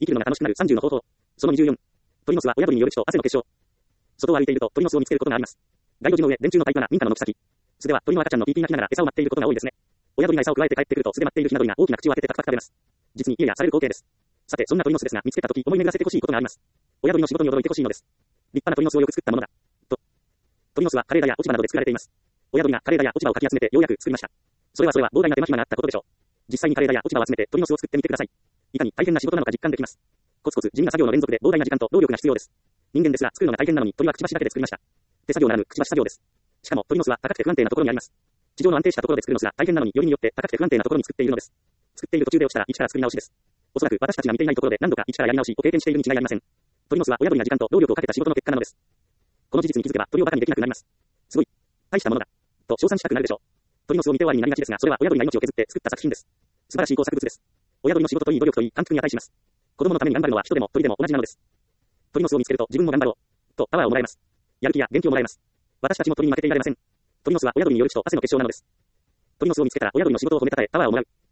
生きるのが楽しくなる30の方法。その24。鳥の巣は親鳥による血と汗の結晶。外を歩いていると鳥の巣を見つけることがあります。街路樹の上、電柱のタイプな民家の軒先。巣では鳥の赤ちゃんのピーピー鳴きながら餌を待っていることが多いですね。親鳥が餌を加えて帰ってくると巣で待っているヒナ鳥が大きな口を開けてパクパク食べます。実にイライラされる光景です。さて、そんな鳥の巣ですが、見つけたとき思い巡らせてほしいことがあります。親鳥の仕事に驚いてほしいのです。立派な鳥の巣をよく作ったものだ。と。鳥の巣は枯れ枝や落ち葉などで作られています。親鳥が枯れ枝や落ち葉をかき集めてようやく作りました。それは膨大な手間暇があったことでしょう。実際に枯れ枝や落ち葉を集めて鳥の巣を作ってみてください。いかに大変な仕事なのか実感できます。コツコツ地味な作業の連続で膨大な時間と労力が必要です。人間ですが作るのが大変なのに鳥はくちばしだけで作りました。手作業ならぬくちばし作業です。しかも鳥の巣は高くて不安定なところにあります。地上の安定したところで作るのすが大変なのによりによって高くて不安定なところに作っているのです。作っている途中で落ちたら一から作り直しです。おそらく私たちが見ていないところで何度か一からやり直しを経験しているに違いありません。鳥の巣は親鳥が時間と労力をかけた仕事の結果なのです。この事実に気づけば鳥をバカにできなくなります。すごい。大したものだ。と称賛したくなるでしょう。鳥の巣を見て終わりになりがちですが、それは親鳥が命を削って作った作品です。素晴らしい工作物です。親鳥の仕事といい努力といい感服に値します。子供のために頑張るのは人でも鳥でも同じなのです。鳥の巣を見つけると自分も頑張ろう。とパワーをもらえます。やる気や元気をもらえます。私たちも鳥に負けていられません。鳥の巣は親鳥による血と汗の結晶なのです。鳥の巣を見つけたら親鳥の仕事を褒めたたえパワーをもらう。